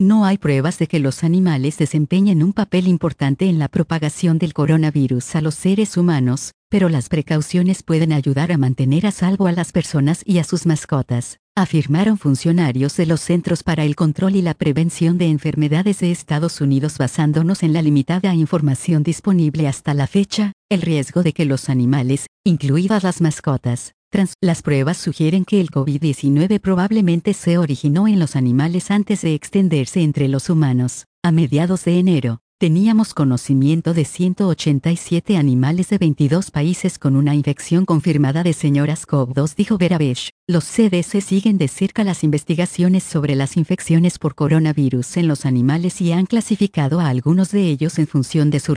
No hay pruebas de que los animales desempeñen un papel importante en la propagación del coronavirus a los seres humanos, pero las precauciones pueden ayudar a mantener a salvo a las personas y a sus mascotas, afirmaron funcionarios de los Centros para el Control y la Prevención de Enfermedades de Estados Unidos. Basándonos en la limitada información disponible hasta la fecha, el riesgo de que los animales, incluidas las mascotas, las pruebas sugieren que el COVID-19 probablemente se originó en los animales antes de extenderse entre los humanos. A mediados de enero, teníamos conocimiento de 187 animales de 22 países con una infección confirmada de SARS-CoV-2, dijo Berabesh. Los CDC siguen de cerca las investigaciones sobre las infecciones por coronavirus en los animales y han clasificado a algunos de ellos en función de su